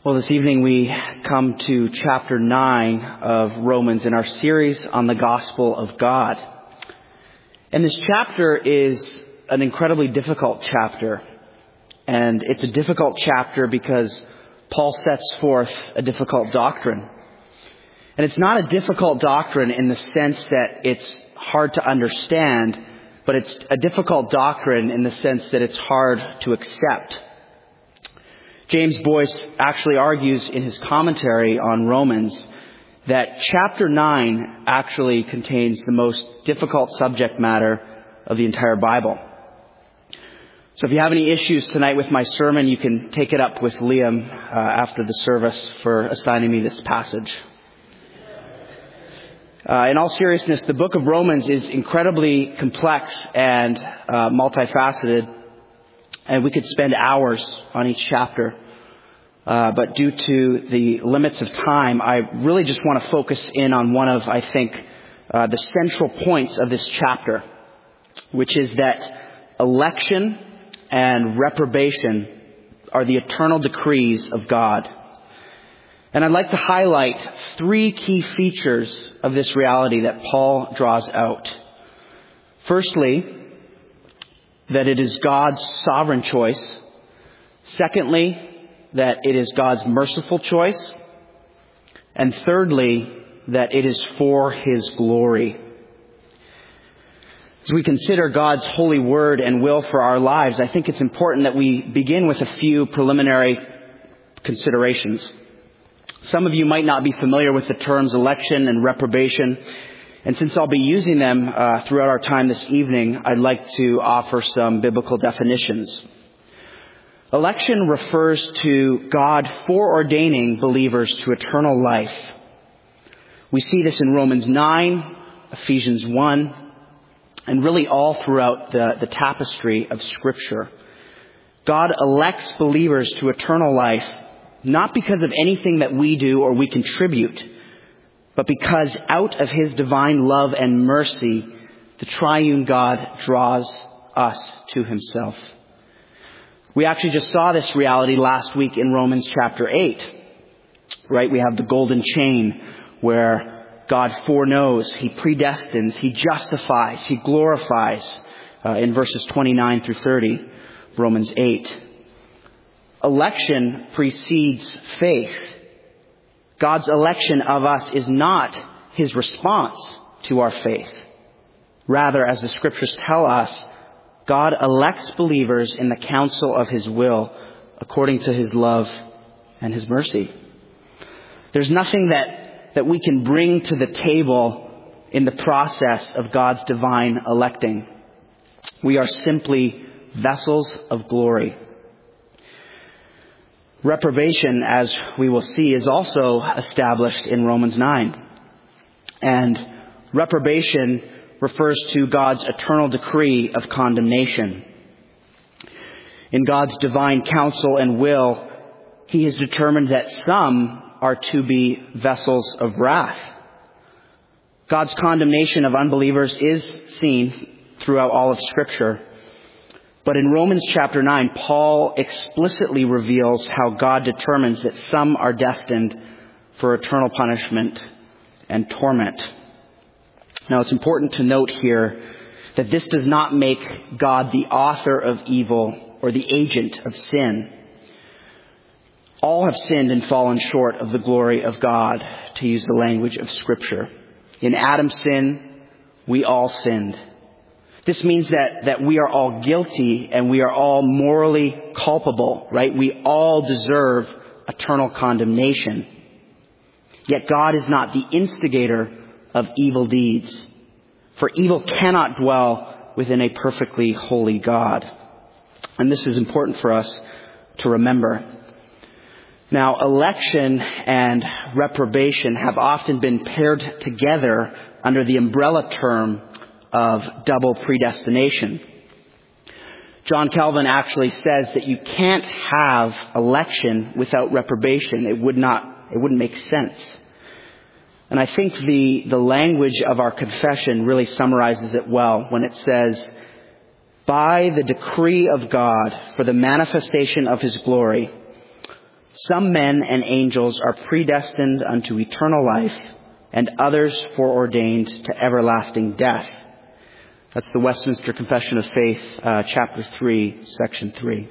Well, this evening we come to chapter 9 of Romans in our series on the gospel of God. And this chapter is an incredibly difficult chapter. And it's a difficult chapter because Paul sets forth a difficult doctrine. And it's not a difficult doctrine in the sense that it's hard to understand, but it's a difficult doctrine in the sense that it's hard to accept. James Boyce actually argues in his commentary on Romans that chapter 9 actually contains the most difficult subject matter of the entire Bible. So if you have any issues tonight with my sermon, you can take it up with Liam after the service for assigning me this passage. In all seriousness, the book of Romans is incredibly complex and multifaceted. And we could spend hours on each chapter. But due to the limits of time, I really just want to focus in on one of, I think, the central points of this chapter, which is that election and reprobation are the eternal decrees of God. And I'd like to highlight three key features of this reality that Paul draws out. Firstly, that it is God's sovereign choice. Secondly, that it is God's merciful choice. And thirdly, that it is for His glory. As we consider God's holy word and will for our lives, I think it's important that we begin with a few preliminary considerations. Some of you might not be familiar with the terms election and reprobation. And since I'll be using them throughout our time this evening, I'd like to offer some biblical definitions. Election refers to God foreordaining believers to eternal life. We see this in Romans 9, Ephesians 1, and really all throughout the tapestry of Scripture. God elects believers to eternal life, not because of anything that we do or we contribute, but because out of His divine love and mercy, the triune God draws us to Himself. We actually just saw this reality last week in Romans chapter 8. Right? We have the golden chain where God foreknows, He predestines, He justifies, He glorifies in verses 29 through 30, Romans 8. Election precedes faith. God's election of us is not His response to our faith. Rather, as the Scriptures tell us, God elects believers in the counsel of His will according to His love and His mercy. There's nothing that we can bring to the table in the process of God's divine electing. We are simply vessels of glory. Reprobation, as we will see, is also established in Romans 9. And reprobation refers to God's eternal decree of condemnation. In God's divine counsel and will, He has determined that some are to be vessels of wrath. God's condemnation of unbelievers is seen throughout all of Scripture. But in Romans chapter 9, Paul explicitly reveals how God determines that some are destined for eternal punishment and torment. Now, it's important to note here that this does not make God the author of evil or the agent of sin. All have sinned and fallen short of the glory of God, to use the language of Scripture. In Adam's sin, we all sinned. This means that we are all guilty and we are all morally culpable, right? We all deserve eternal condemnation. Yet God is not the instigator of evil deeds. For evil cannot dwell within a perfectly holy God. And this is important for us to remember. Now, election and reprobation have often been paired together under the umbrella term of double predestination. John Calvin actually says that you can't have election without reprobation. It wouldn't make sense. And I think the language of our confession really summarizes it well when it says, by the decree of God for the manifestation of His glory, Some men and angels are predestined unto eternal life, and others foreordained to everlasting death. That's the Westminster Confession of Faith, chapter 3, section 3.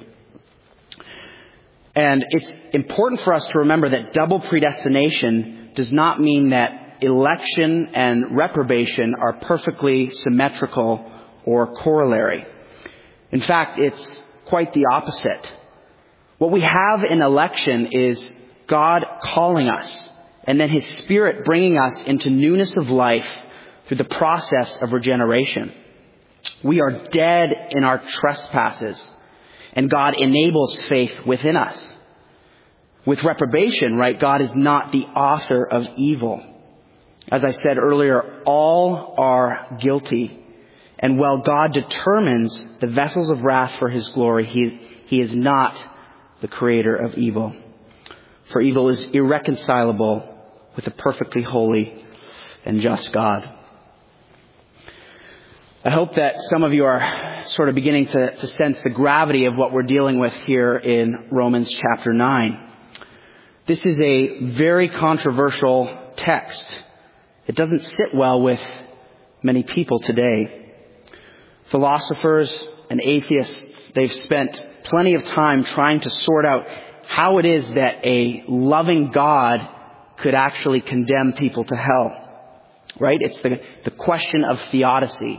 And it's important for us to remember that double predestination does not mean that election and reprobation are perfectly symmetrical or corollary. In fact, it's quite the opposite. What we have in election is God calling us, and then His Spirit bringing us into newness of life through the process of regeneration. We are dead in our trespasses, and God enables faith within us. With reprobation, right, God is not the author of evil. As I said earlier, all are guilty. And while God determines the vessels of wrath for His glory, He is not the creator of evil. For evil is irreconcilable with a perfectly holy and just God. I hope that some of you are sort of beginning to sense the gravity of what we're dealing with here in Romans chapter 9. This is a very controversial text. It doesn't sit well with many people today. Philosophers and atheists, they've spent plenty of time trying to sort out how it is that a loving God could actually condemn people to hell. Right? It's the question of theodicy.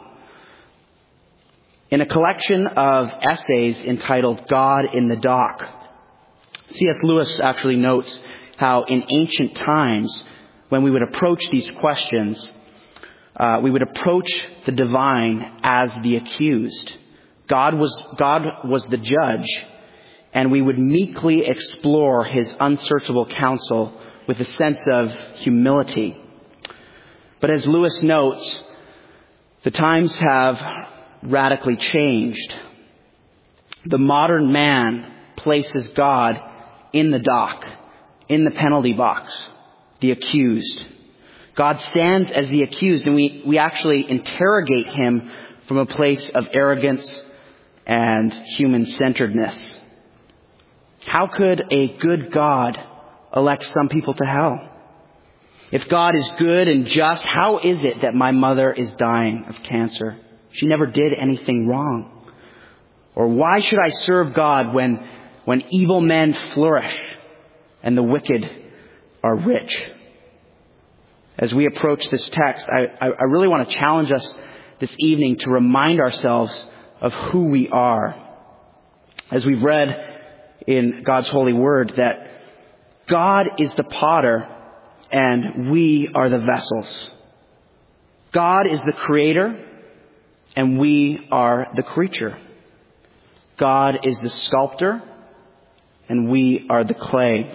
In a collection of essays entitled God in the Dock, C.S. Lewis actually notes how in ancient times, when we would approach these questions, we would approach the divine as the accused. God was the judge, and we would meekly explore His unsearchable counsel with a sense of humility. But as Lewis notes, the times have radically changed. The modern man places God in the dock, in the penalty box, the accused. God stands as the accused, and we actually interrogate Him from a place of arrogance and human-centeredness. How could a good God elect some people to hell? If God is good and just, how is it that my mother is dying of cancer? She never did anything wrong. Or why should I serve God when evil men flourish and the wicked are rich? As we approach this text, I really want to challenge us this evening to remind ourselves of who we are. As we've read in God's holy word, that God is the potter and we are the vessels. God is the creator and we are the creature. God is the sculptor and we are the clay.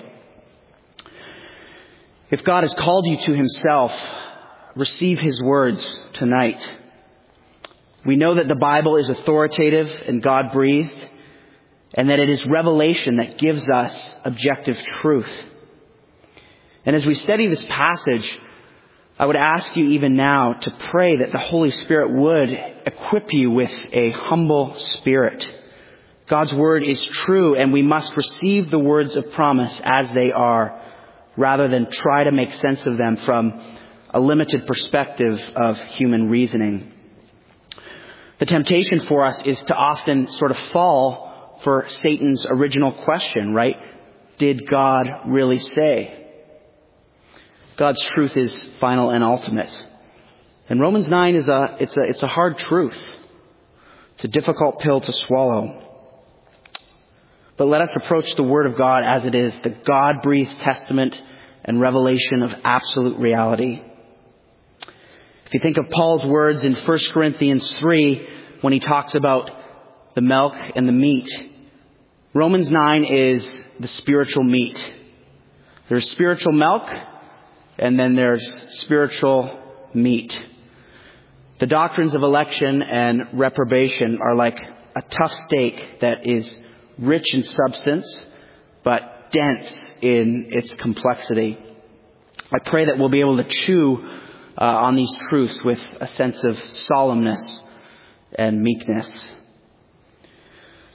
If God has called you to Himself, receive His words tonight. We know that the Bible is authoritative and God-breathed, and that it is revelation that gives us objective truth. And as we study this passage, I would ask you even now to pray that the Holy Spirit would equip you with a humble spirit. God's word is true, and we must receive the words of promise as they are, rather than try to make sense of them from a limited perspective of human reasoning. The temptation for us is to often sort of fall for Satan's original question, right? Did God really say? God's truth is final and ultimate. And Romans 9 is a hard truth. It's a difficult pill to swallow. But let us approach the Word of God as it is, the God-breathed testament and revelation of absolute reality. If you think of Paul's words in 1 Corinthians 3, when he talks about the milk and the meat, Romans 9 is the spiritual meat. There's spiritual milk, and then there's spiritual meat. The doctrines of election and reprobation are like a tough steak that is rich in substance, but dense in its complexity. I pray that we'll be able to chew on these truths with a sense of solemnness and meekness.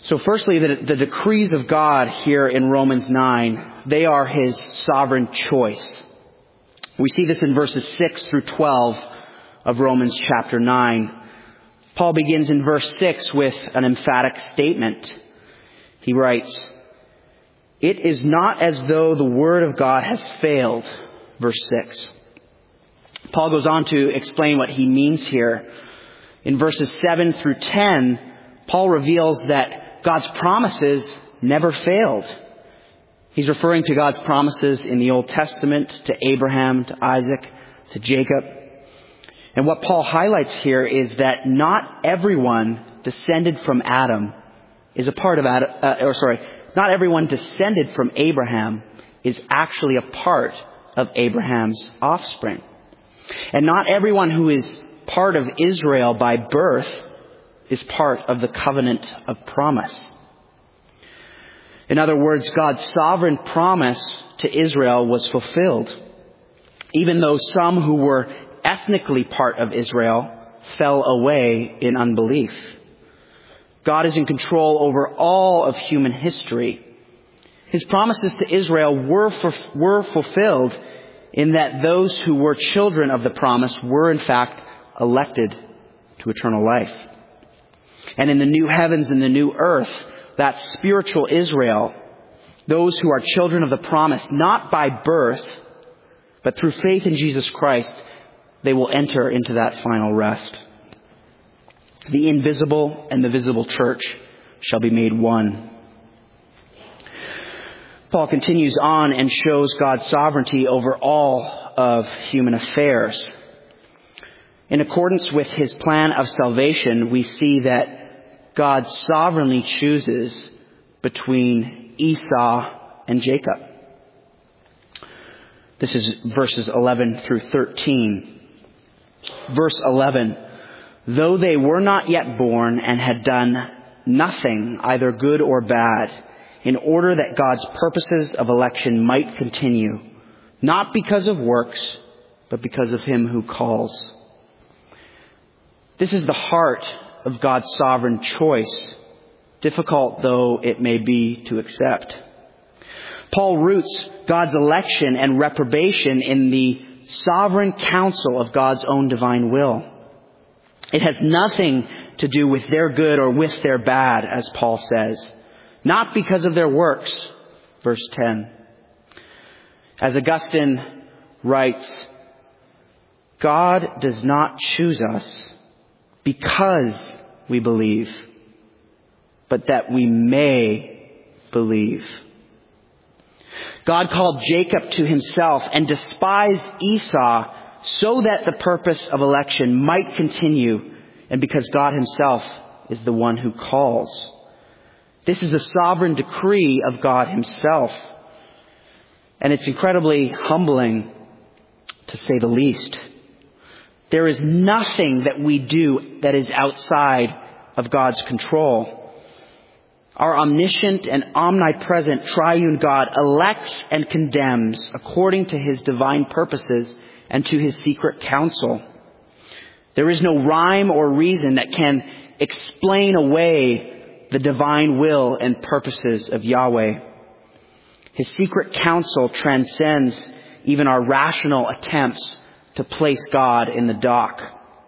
So firstly, the decrees of God here in Romans 9, they are his sovereign choice. We see this in verses 6 through 12 of Romans chapter 9. Paul begins in verse 6 with an emphatic statement. He writes, "It is not as though the word of God has failed." Verse 6. Paul goes on to explain what he means here. In verses 7 through 10, Paul reveals that God's promises never failed. He's referring to God's promises in the Old Testament to Abraham, to Isaac, to Jacob. And what Paul highlights here is that not everyone descended from Adam is a part of not everyone descended from Abraham is actually a part of Abraham's offspring. And not everyone who is part of Israel by birth is part of the covenant of promise. In other words, God's sovereign promise to Israel was fulfilled, even though some who were ethnically part of Israel fell away in unbelief. God is in control over all of human history. His promises to Israel were fulfilled in that those who were children of the promise were in fact elected to eternal life. And in the new heavens and the new earth, that spiritual Israel, those who are children of the promise, not by birth, but through faith in Jesus Christ, they will enter into that final rest. The invisible and the visible church shall be made one. Paul continues on and shows God's sovereignty over all of human affairs. In accordance with his plan of salvation, we see that God sovereignly chooses between Esau and Jacob. This is verses 11 through 13. Verse 11, "Though they were not yet born and had done nothing, either good or bad, in order that God's purposes of election might continue, not because of works, but because of him who calls." This is the heart of God's sovereign choice, difficult though it may be to accept. Paul roots God's election and reprobation in the sovereign counsel of God's own divine will. It has nothing to do with their good or with their bad, as Paul says. Not because of their works, verse 10. As Augustine writes, God does not choose us because we believe, but that we may believe. God called Jacob to himself and despised Esau so that the purpose of election might continue, and because God himself is the one who calls. This is the sovereign decree of God himself. And it's incredibly humbling, to say the least. There is nothing that we do that is outside of God's control. Our omniscient and omnipresent triune God elects and condemns according to his divine purposes and to his secret counsel. There is no rhyme or reason that can explain away the divine will and purposes of Yahweh. His secret counsel transcends even our rational attempts to place God in the dock.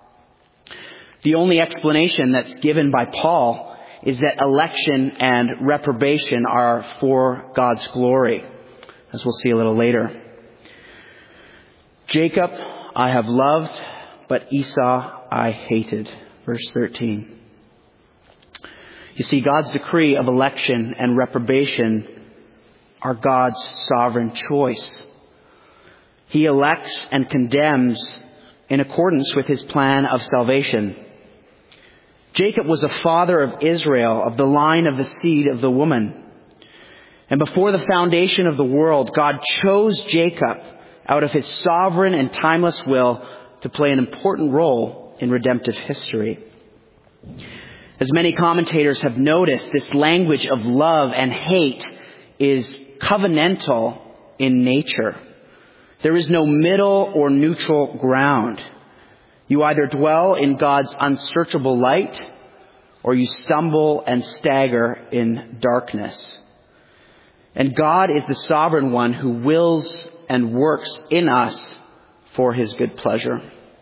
The only explanation that's given by Paul is that election and reprobation are for God's glory, as we'll see a little later. Jacob I have loved, but Esau I hated. Verse 13. You see, God's decree of election and reprobation are God's sovereign choice. He elects and condemns in accordance with his plan of salvation. Jacob was a father of Israel, of the line of the seed of the woman. And before the foundation of the world, God chose Jacob out of his sovereign and timeless will to play an important role in redemptive history. As many commentators have noticed, this language of love and hate is covenantal in nature. There is no middle or neutral ground. You either dwell in God's unsearchable light or you stumble and stagger in darkness. And God is the sovereign one who wills and works in us for his good pleasure.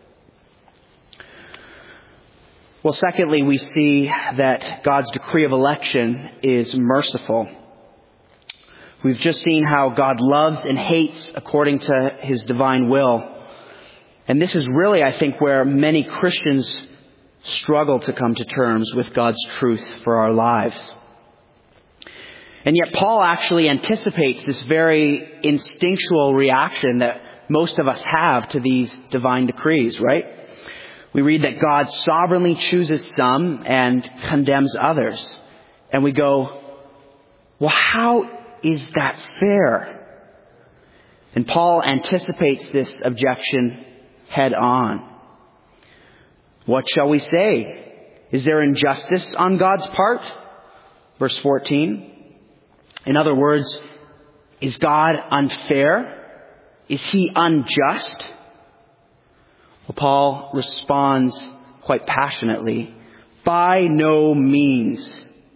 Well, secondly, we see that God's decree of election is merciful. We've just seen how God loves and hates according to his divine will. And this is really, I think, where many Christians struggle to come to terms with God's truth for our lives. And yet Paul actually anticipates this very instinctual reaction that most of us have to these divine decrees, right? We read that God sovereignly chooses some and condemns others. And we go, well, how is that fair? And Paul anticipates this objection head on. What shall we say? Is there injustice on God's part? Verse 14. In other words, is God unfair? Is he unjust? Well, Paul responds quite passionately, by no means.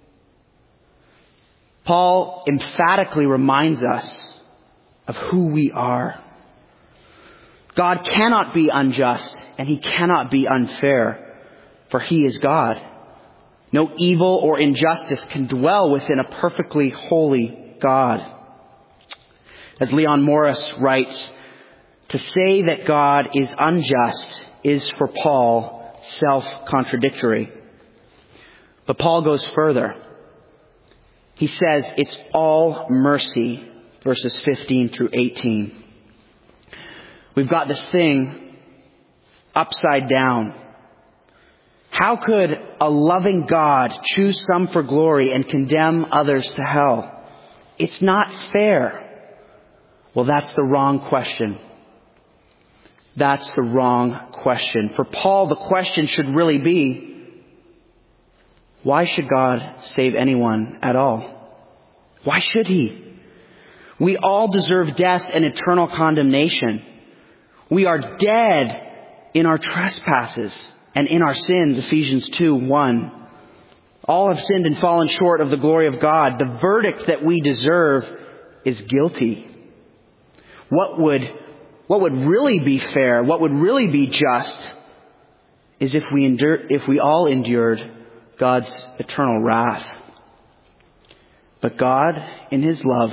Paul emphatically reminds us of who we are. God cannot be unjust and he cannot be unfair, for he is God. No evil or injustice can dwell within a perfectly holy God. As Leon Morris writes, to say that God is unjust is for Paul self-contradictory. But Paul goes further. He says it's all mercy, verses 15 through 18. We've got this thing upside down. How could a loving God choose some for glory and condemn others to hell? It's not fair. Well, that's the wrong question. That's the wrong question. For Paul, the question should really be, why should God save anyone at all? Why should he? We all deserve death and eternal condemnation. We are dead in our trespasses and in our sins, Ephesians 2:1. All have sinned and fallen short of the glory of God. The verdict that we deserve is guilty. What would really be fair, what would really be just, is if we all endured God's eternal wrath. But God, in his love,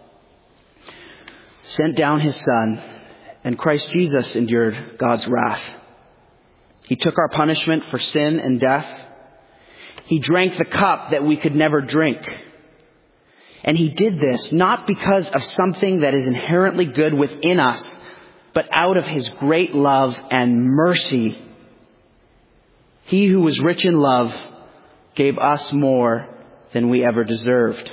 sent down his Son, and Christ Jesus endured God's wrath. He took our punishment for sin and death. He drank the cup that we could never drink. And he did this not because of something that is inherently good within us, but out of his great love and mercy. He who was rich in love gave us more than we ever deserved.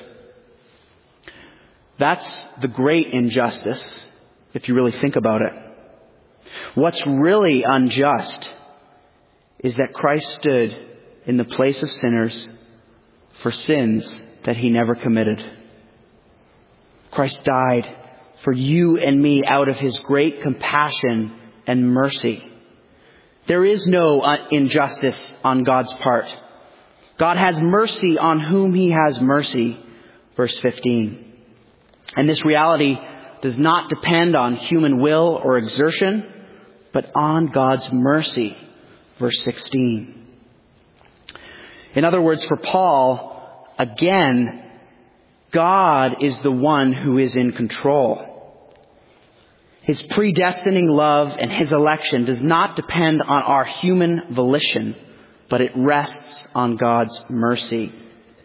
That's the great injustice, if you really think about it. What's really unjust is that Christ stood in the place of sinners for sins that he never committed. Christ died for you and me out of his great compassion and mercy. There is no injustice on God's part. God has mercy on whom he has mercy. Verse 15. And this reality does not depend on human will or exertion, but on God's mercy. Verse 16. In other words, for Paul, again, God is the one who is in control. His predestining love and his election does not depend on our human volition, but it rests on God's mercy.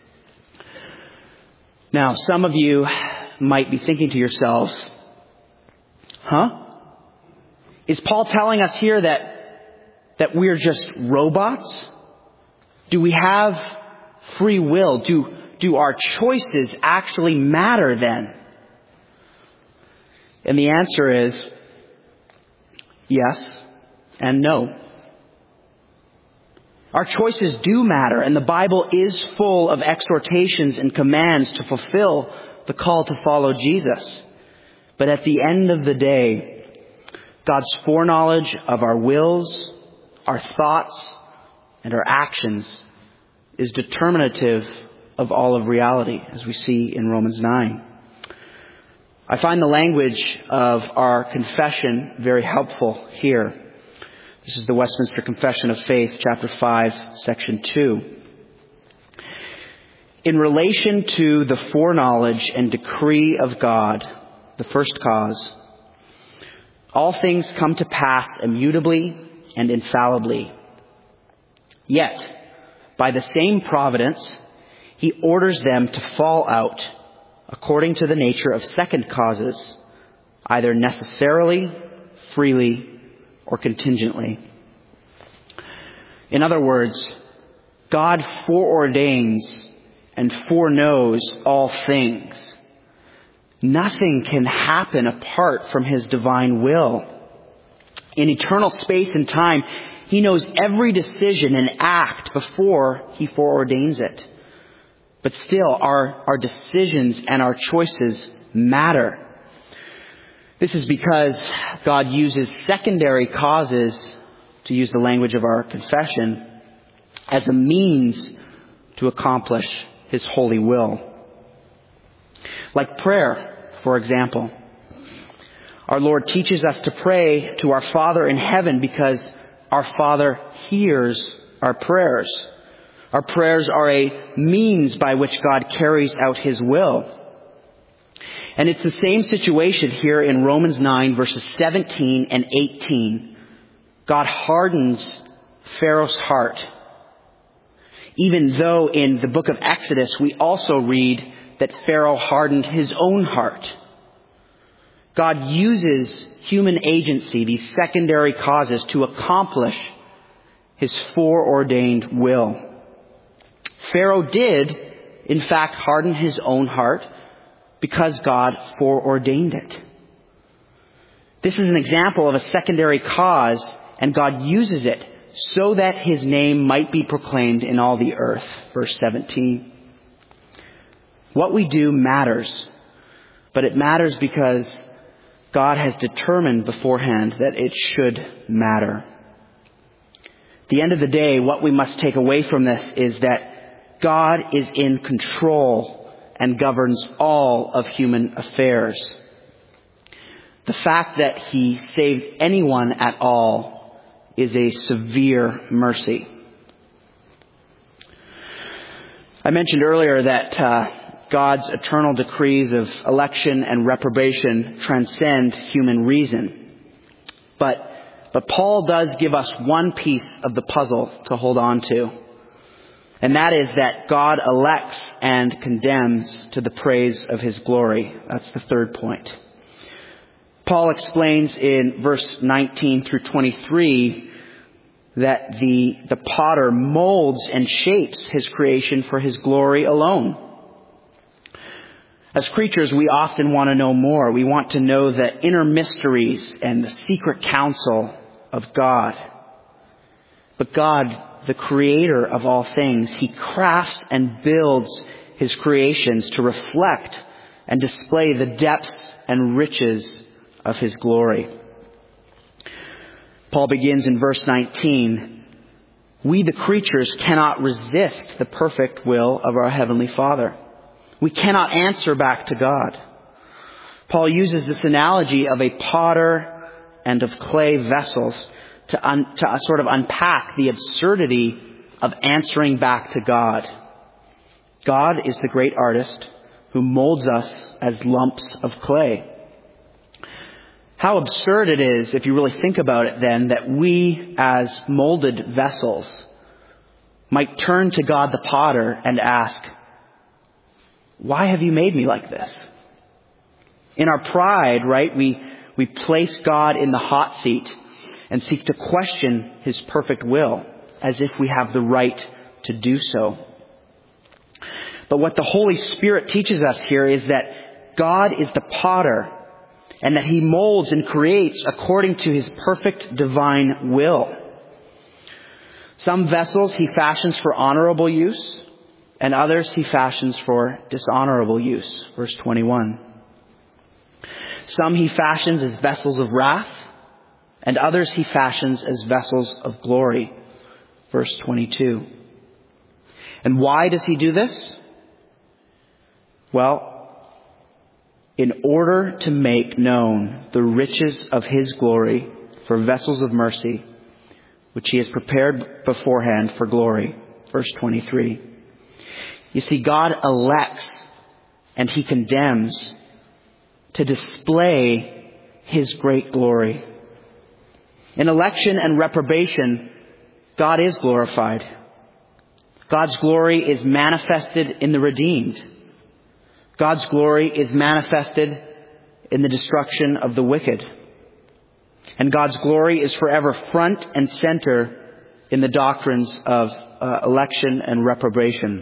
Now, some of you might be thinking to yourselves, is Paul telling us here that we're just robots? Do we have free will? Do our choices actually matter then? And the answer is yes and no. Our choices do matter, and the Bible is full of exhortations and commands to fulfill the call to follow Jesus. But at the end of the day, God's foreknowledge of our wills, our thoughts, and our actions is determinative of all of reality, as we see in Romans 9. I find the language of our confession very helpful here. This is the Westminster Confession of Faith, chapter 5, section 2. In relation to the foreknowledge and decree of God, the first cause, all things come to pass immutably and infallibly. Yet, by the same providence, he orders them to fall out according to the nature of second causes, either necessarily, freely, or contingently. In other words, God foreordains and foreknows all things. Nothing can happen apart from his divine will. In eternal space and time, he knows every decision and act before he foreordains it. But still, our decisions and our choices matter. This is because God uses secondary causes, to use the language of our confession, as a means to accomplish his holy will. Like prayer, for example. Our Lord teaches us to pray to our Father in heaven because our Father hears our prayers. Our prayers are a means by which God carries out his will. And it's the same situation here in Romans 9, verses 17 and 18. God hardens Pharaoh's heart. Even though in the book of Exodus we also read that Pharaoh hardened his own heart. God uses human agency, these secondary causes, to accomplish his foreordained will. Pharaoh did, in fact, harden his own heart because God foreordained it. This is an example of a secondary cause, and God uses it so that his name might be proclaimed in all the earth. Verse 17. What we do matters, but it matters because God has determined beforehand that it should matter. At the end of the day, what we must take away from this is that God is in control and governs all of human affairs. The fact that he saves anyone at all is a severe mercy. I mentioned earlier that God's eternal decrees of election and reprobation transcend human reason. But Paul does give us one piece of the puzzle to hold on to. And that is that God elects and condemns to the praise of his glory. That's the third point. Paul explains in verse 19 through 23 that the potter molds and shapes his creation for his glory alone. As creatures, we often want to know more. We want to know the inner mysteries and the secret counsel of God. But God, the creator of all things, he crafts and builds his creations to reflect and display the depths and riches of his glory. Paul begins in verse 19. We, the creatures, cannot resist the perfect will of our Heavenly Father. We cannot answer back to God. Paul uses this analogy of a potter and of clay vessels to sort of unpack the absurdity of answering back to God. God is the great artist who molds us as lumps of clay. How absurd it is, if you really think about it then, that we as molded vessels might turn to God the potter and ask, why have you made me like this? In our pride, right, we place God in the hot seat and seek to question his perfect will as if we have the right to do so. But what the Holy Spirit teaches us here is that God is the potter and that he molds and creates according to his perfect divine will. Some vessels he fashions for honorable use, and others he fashions for dishonorable use. Verse 21. Some he fashions as vessels of wrath, and others he fashions as vessels of glory. Verse 22. And why does he do this? Well, in order to make known the riches of his glory for vessels of mercy, which he has prepared beforehand for glory. Verse 23. You see, God elects and he condemns to display his great glory. In election and reprobation, God is glorified. God's glory is manifested in the redeemed. God's glory is manifested in the destruction of the wicked. And God's glory is forever front and center in the doctrines of election and reprobation.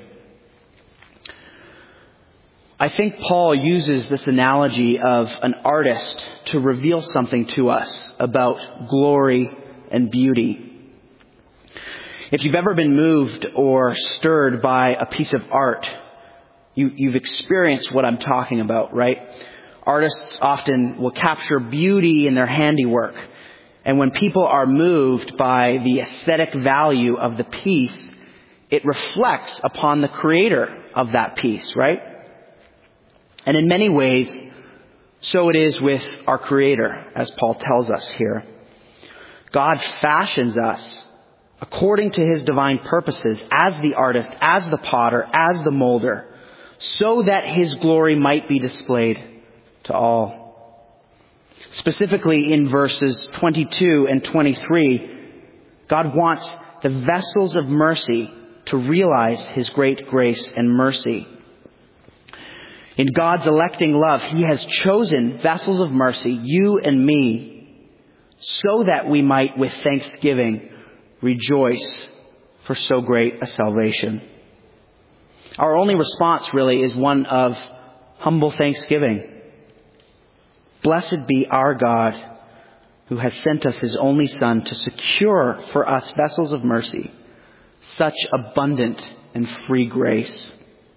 I think Paul uses this analogy of an artist to reveal something to us about glory and beauty. If you've ever been moved or stirred by a piece of art, you've experienced what I'm talking about, right? Artists often will capture beauty in their handiwork. And when people are moved by the aesthetic value of the piece, it reflects upon the creator of that piece, right? And in many ways, so it is with our Creator, as Paul tells us here. God fashions us according to his divine purposes as the artist, as the potter, as the molder, so that his glory might be displayed to all. Specifically in verses 22 and 23, God wants the vessels of mercy to realize his great grace and mercy. In God's electing love, he has chosen vessels of mercy, you and me, so that we might with thanksgiving rejoice for so great a salvation. Our only response really is one of humble thanksgiving. Blessed be our God, who has sent us his only Son to secure for us vessels of mercy, such abundant and free grace.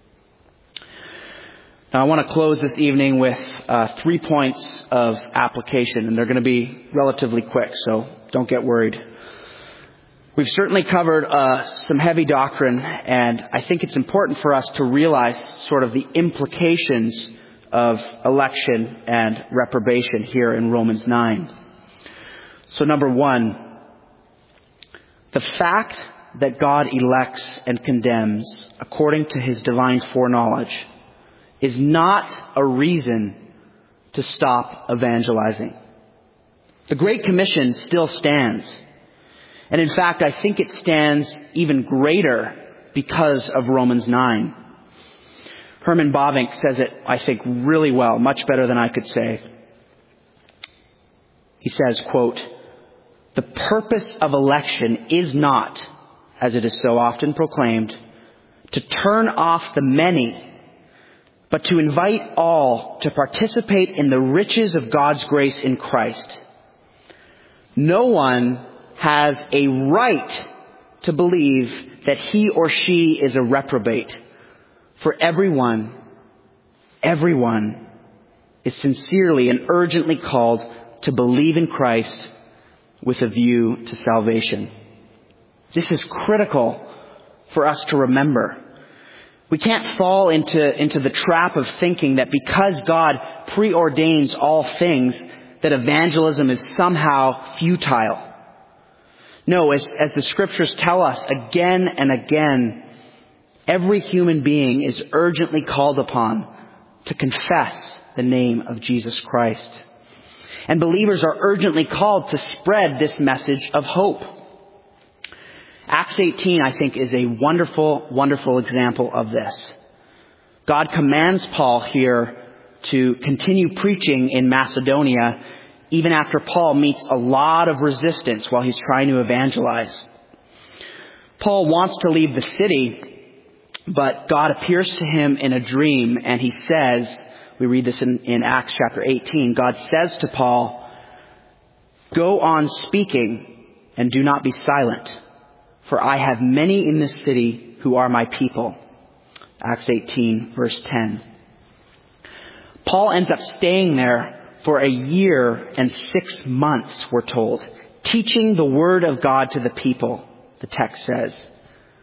Now I want to close this evening with 3 points of application, and they're going to be relatively quick, so don't get worried. We've certainly covered some heavy doctrine, and I think it's important for us to realize sort of the implications of election and reprobation here in Romans 9. So number 1, the fact that God elects and condemns according to his divine foreknowledge is not a reason to stop evangelizing. The Great Commission still stands. And in fact, I think it stands even greater because of Romans 9. Herman Bavinck says it, I think, really well, much better than I could say. He says, quote, "The purpose of election is not, as it is so often proclaimed, to turn off the many, but to invite all to participate in the riches of God's grace in Christ. No one has a right to believe that he or she is a reprobate, for everyone is sincerely and urgently called to believe in Christ with a view to salvation." This is critical for us to remember. We can't fall into the trap of thinking that because God preordains all things, that evangelism is somehow futile. No, as the scriptures tell us again and again, every human being is urgently called upon to confess the name of Jesus Christ. And believers are urgently called to spread this message of hope. Acts 18, I think, is a wonderful, wonderful example of this. God commands Paul here to continue preaching in Macedonia, even after Paul meets a lot of resistance while he's trying to evangelize. Paul wants to leave the city, but God appears to him in a dream, and he says, we read this in Acts chapter 18, God says to Paul, "Go on speaking and do not be silent, for I have many in this city who are my people." Acts 18, verse 10. Paul ends up staying there for 1 year and 6 months, we're told, teaching the word of God to the people, the text says.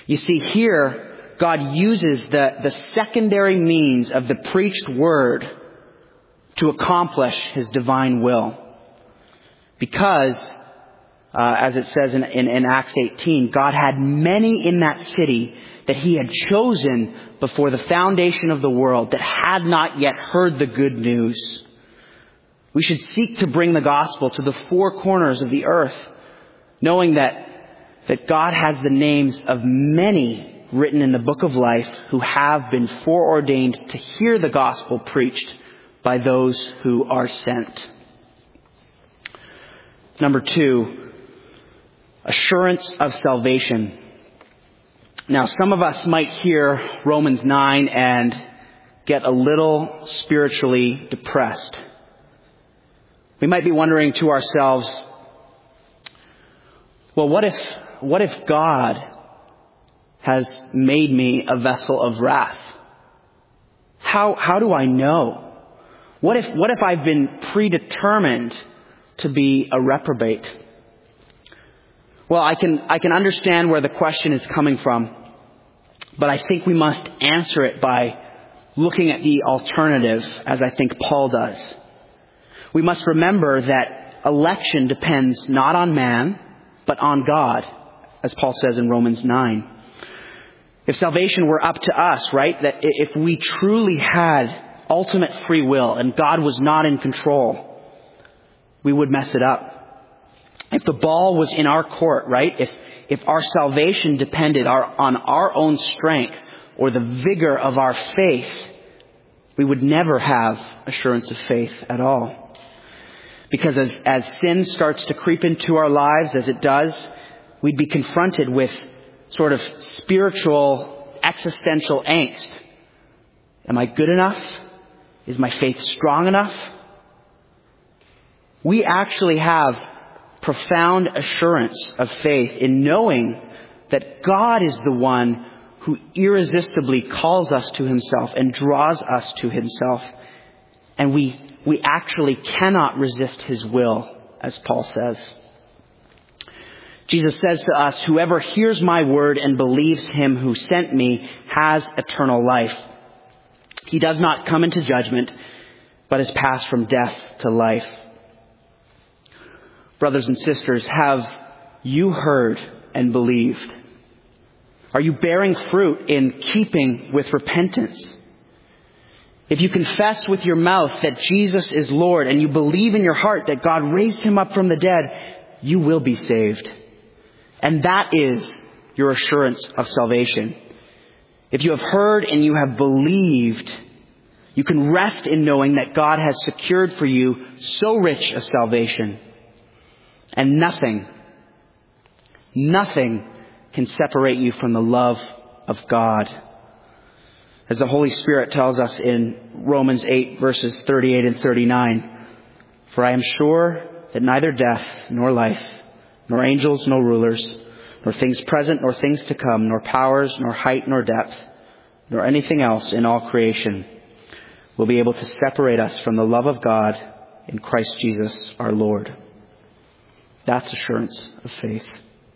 You see, here, God uses the secondary means of the preached word to accomplish his divine will. Because, as it says in Acts 18, God had many in that city that he had chosen before the foundation of the world that had not yet heard the good news. We should seek to bring the gospel to the four corners of the earth, knowing that God has the names of many written in the book of life who have been foreordained to hear the gospel preached by those who are sent. Number 2, assurance of salvation. Now, some of us might hear Romans 9 and get a little spiritually depressed. We might be wondering to ourselves, well, what if God has made me a vessel of wrath? How do I know? What if I've been predetermined to be a reprobate? Well, I can understand where the question is coming from, but I think we must answer it by looking at the alternative, as I think Paul does. We must remember that election depends not on man, but on God, as Paul says in Romans 9. If salvation were up to us, right, that if we truly had ultimate free will and God was not in control, we would mess it up. If the ball was in our court, right, if our salvation depended on our own strength or the vigor of our faith, we would never have assurance of faith at all. Because as sin starts to creep into our lives, as it does, we'd be confronted with sort of spiritual, existential angst. Am I good enough? Is my faith strong enough? We actually have profound assurance of faith in knowing that God is the one who irresistibly calls us to himself and draws us to himself. And we actually cannot resist his will, as Paul says. Jesus says to us, whoever hears my word and believes him who sent me has eternal life. He does not come into judgment, but is passed from death to life. Brothers and sisters, have you heard and believed? Are you bearing fruit in keeping with repentance? If you confess with your mouth that Jesus is Lord and you believe in your heart that God raised him up from the dead, you will be saved. And that is your assurance of salvation. If you have heard and you have believed, you can rest in knowing that God has secured for you so rich a salvation. And nothing can separate you from the love of God. As the Holy Spirit tells us in Romans 8 verses 38 and 39, for I am sure that neither death nor life, nor angels nor rulers, nor things present nor things to come, nor powers, nor height, nor depth, nor anything else in all creation will be able to separate us from the love of God in Christ Jesus our Lord. That's assurance of faith.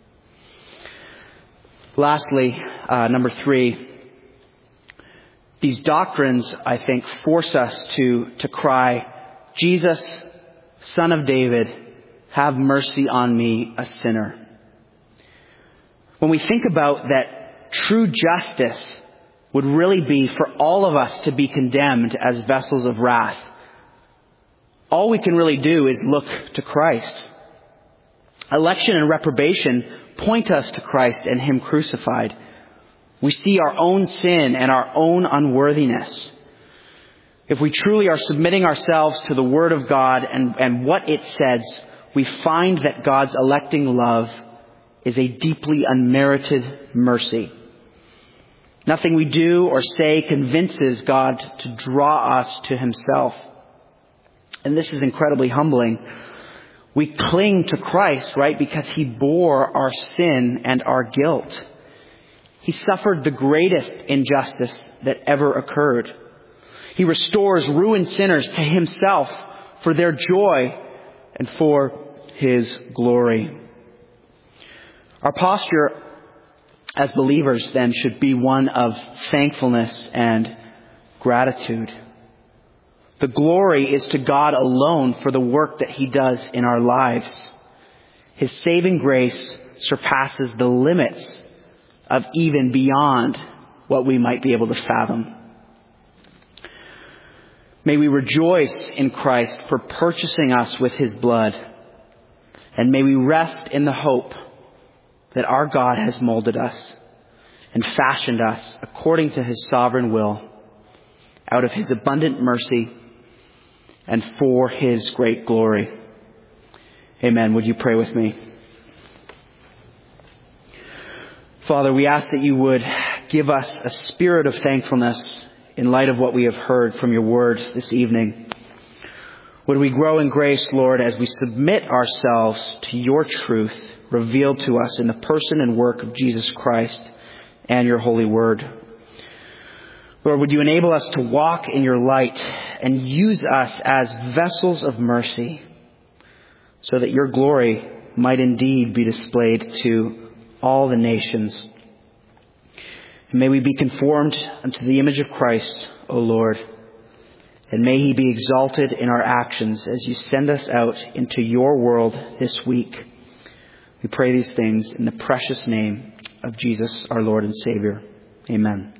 Lastly, number 3, these doctrines, I think, force us to cry, Jesus, Son of David, have mercy on me, a sinner. When we think about that true justice would really be for all of us to be condemned as vessels of wrath, all we can really do is look to Christ. Election and reprobation point us to Christ and him crucified. We see our own sin and our own unworthiness. If we truly are submitting ourselves to the Word of God and what it says, we find that God's electing love is a deeply unmerited mercy. Nothing we do or say convinces God to draw us to himself. And this is incredibly humbling. We cling to Christ, right, because he bore our sin and our guilt. He suffered the greatest injustice that ever occurred. He restores ruined sinners to himself for their joy and for his glory. Our posture as believers then should be one of thankfulness and gratitude. The glory is to God alone for the work that He does in our lives. His saving grace surpasses the limits of even beyond what we might be able to fathom. May we rejoice in Christ for purchasing us with His blood. And may we rest in the hope that our God has molded us and fashioned us according to His sovereign will, out of His abundant mercy and for His great glory. Amen. Would you pray with me? Father, we ask that you would give us a spirit of thankfulness in light of what we have heard from your word this evening. Would we grow in grace, Lord, as we submit ourselves to your truth revealed to us in the person and work of Jesus Christ and your holy word. Lord, would you enable us to walk in your light and use us as vessels of mercy so that your glory might indeed be displayed to all the nations. And may we be conformed unto the image of Christ, O Lord. And may He be exalted in our actions as you send us out into your world this week. We pray these things in the precious name of Jesus, our Lord and Savior. Amen.